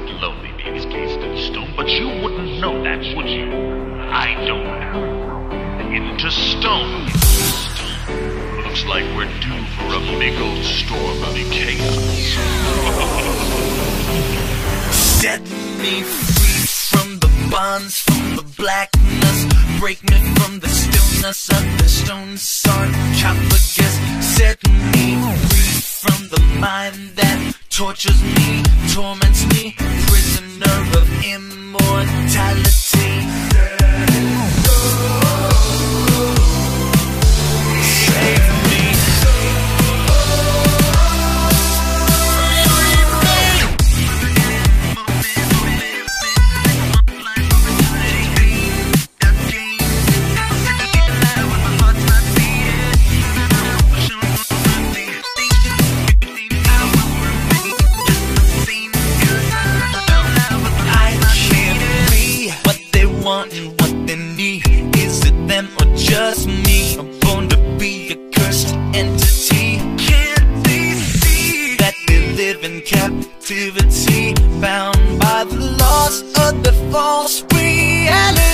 quite lonely being encased in stone, but you wouldn't know that, would you? I don't know. Into stone. Looks like we're due for a big old storm of chaos. Set me free from the bonds, from the blackness. Break me from the stillness of the stone sarcophagus. Set me free from the mind that tortures me, torments me. Prisoner of immortality. Save me. And what they need, is it them or just me? I'm born to be a cursed entity. Can't they see that they live in captivity, bound by the laws of the false reality?